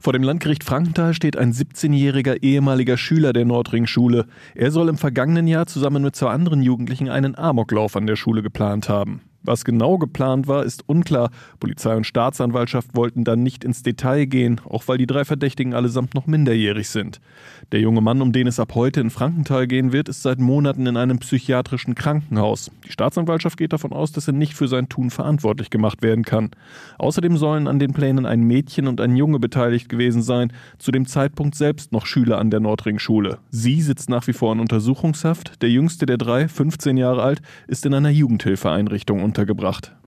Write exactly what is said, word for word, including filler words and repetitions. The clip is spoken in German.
Vor dem Landgericht Frankenthal steht ein siebzehnjähriger ehemaliger Schüler der Nordring-Schule. Er soll im vergangenen Jahr zusammen mit zwei anderen Jugendlichen einen Amoklauf an der Schule geplant haben. Was genau geplant war, ist unklar. Polizei und Staatsanwaltschaft wollten dann nicht ins Detail gehen, auch weil die drei Verdächtigen allesamt noch minderjährig sind. Der junge Mann, um den es ab heute in Frankenthal gehen wird, ist seit Monaten in einem psychiatrischen Krankenhaus. Die Staatsanwaltschaft geht davon aus, dass er nicht für sein Tun verantwortlich gemacht werden kann. Außerdem sollen an den Plänen ein Mädchen und ein Junge beteiligt gewesen sein, zu dem Zeitpunkt selbst noch Schüler an der Nordring-Schule. Sie sitzt nach wie vor in Untersuchungshaft. Der jüngste der drei, fünfzehn Jahre alt, ist in einer Jugendhilfeeinrichtung untergebracht.